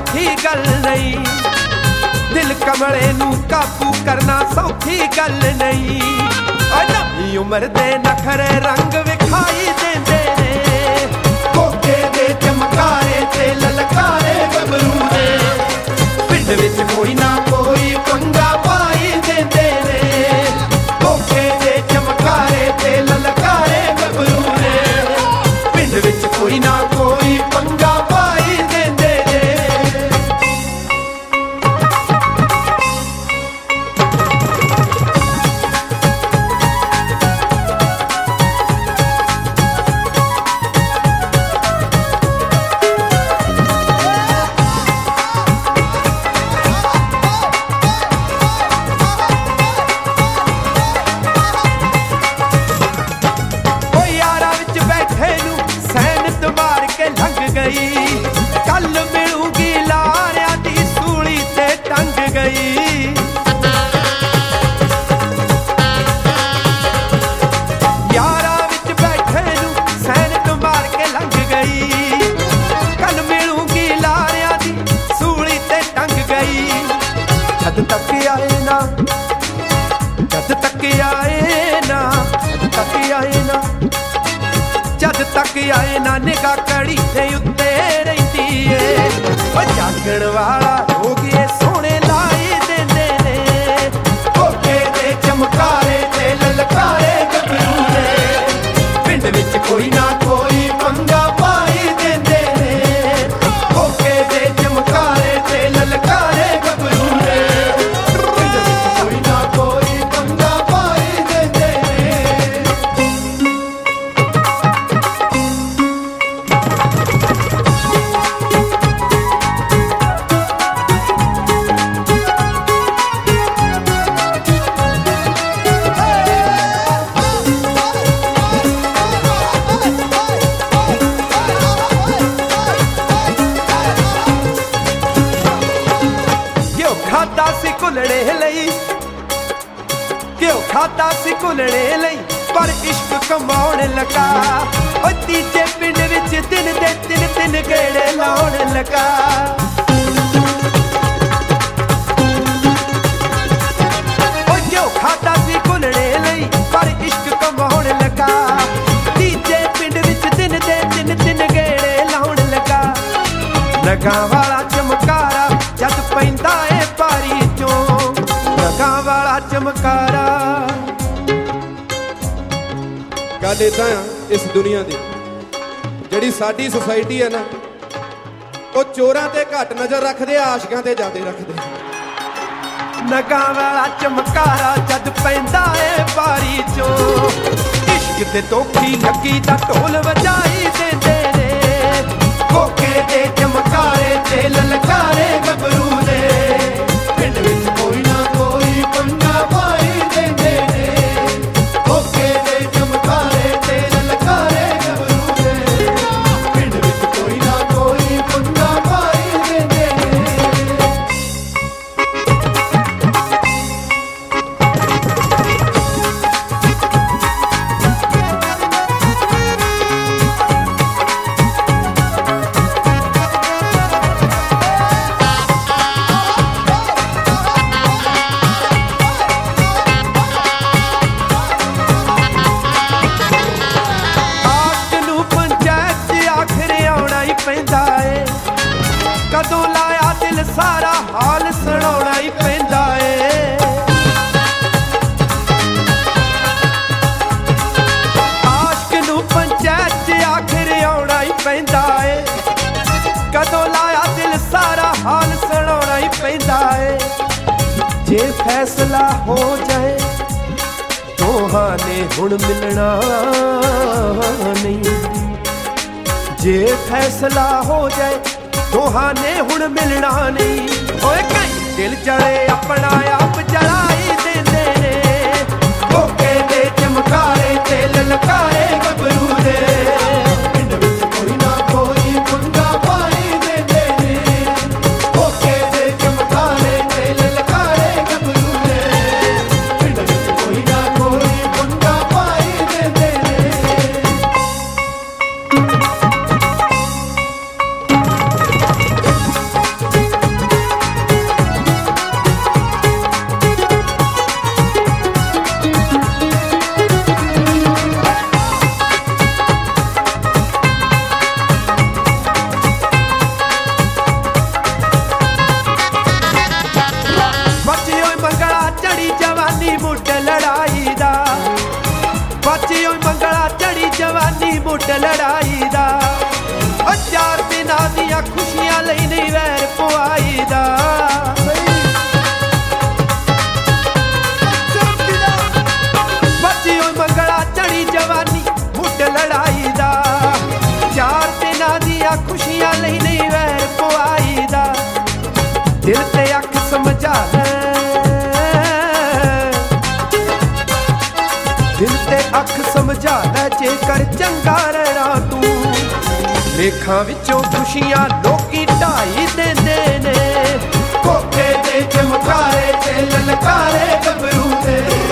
औखी गल नहीं, दिल कमले नू काबू करना सौखी गल नहीं। नवी उम्र दे नखरे रंग विखाई देंदे ने, कोके दे चमकारे ते ललकारे गबरू ने, पिंड विच कोई ना कोई पंगा पाई देंदे ने, कोके दे चमकारे ते ललकारे गबरू ने, पिंड विच कोई ना कोई पंगा पाई देंदे ने। कल मिलूगी लारिया दी सूली ते टंग गई, यारा विच बैठे नू सैनत मार के लंघ गई। कल मिलूगी लारिया दी सूली ते टंग गई, जद तक आए ना, जद तक आए ना, जद तक आए ना, जद तक आए ना निगाह कड़ी ते उत्ते रहिंदी ए। जागण वाला लोग ये सोने लाई देंदे ने, कोके दे चमकारे ते ललकारे गबरू ने, पिंड विच कोई ना कोई पंगा पाई देंदे ने, कोके दे चमकारे ते ललकारे गबरू ने, पिंड विच कोई ना कोई पंगा पाई देंदे ने। खाता सी घुलने लई पर इश्क कमाउण लगा, तीजे पिंड विच दिन दे तिन तिन गेड़े लाउण लगा। क्यों खाता सी घुलने लई पर इश्क कमाउण लगा, तीजे पिंड विच दिन दे तिन तिन गेड़े लाउण लगा। नगां वाला चमकारा जद पैंदा ए पारी चों, नगां वाला चमकारा। गल इदां आ इस दुनिया दी, जिहड़ी साडी सोसाइटी है ना, वो चोरां ते घट नज़र रखदे, आशिकां ते ज़्यादा रखदे। नगां वाला चमकारा जद पैंदा ए बारी चों, इश्क ते धोखी लगी दा ढोल वजाई देंदे ने, कोके दे चमकारे ते ललकारे गबरू ने, पिंड विच कोई ना कोई पंगा पाई देंदे ने, कोके दे चमकारे ते ललकारे गबरू ने, पिंड विच कोई ना कोई पंगा पाई देंदे ने। कदों लाया दिल सारा हाल सुनाउणा ही पैंदा ए, आशिक नू पंचायत च आखिर आउणा ही पैंदा ए, कदों लाया दिल सारा हाल सुनाउणा ही पैंदा ए। जे फैसला हो जाए दोहां ने हुण मिलना नहीं, जे फैसला हो जाए दोहां ने हुण मिलना नहीं। ओए कई दिल जले अपना आप जलाई देंदे ने, कोके दे चमकारे ते ललकारे गबरू ने, पिंड विच कोई ना कोई पंगा पाई देंदे ने, कोके दे चमकारे ते ललकारे गबरू ने, पिंड विच कोई ना कोई पंगा पाई देंदे ने। ਮੁੱਢ ਲੜਾਈ ਦਾ। ਚਾਰ ਦਿਨਾਂ ਦੀਆਂ ਖੁਸ਼ੀਆਂ ਲਈ ਨਹੀਂ ਵੈਰ ਪਵਾਈ ਦਾ। ਬੱਜੀ ਓਏ ਮੰਗਲਾ ਚੜੀ ਜਵਾਨੀ ਮੁੱਢ ਲੜਾਈ ਦਾ। ਚਾਰ ਦਿਨਾਂ ਦੀਆਂ ਖੁਸ਼ੀਆਂ ਲਈ ਨਹੀਂ ਵੈਰ ਪਵਾਈ ਦਾ। ਦਿਲ ਤੇ ਅੱਖ ਸਮਝਾ ਲੈ, ਦਿਲ ਤੇ ਅੱਖ ਸਮਝਾ ਲੈ, ਜੇਕਰ ਚੰਗਾ ਰਹਿਣਾ ਤੂੰ। ਵੇਖਾਂ ਵਿੱਚੋਂ ਖੁਸ਼ੀਆਂ ਲੋਕੀ ਢਾਈ ਦਿੰਦੇ ਨੇ, ਕੋਕੇ ਦੇ ਚਮਕਾਰੇ ਤੇ ਲਲਕਾਰੇ ਗੱਭਰੂ ਦੇ।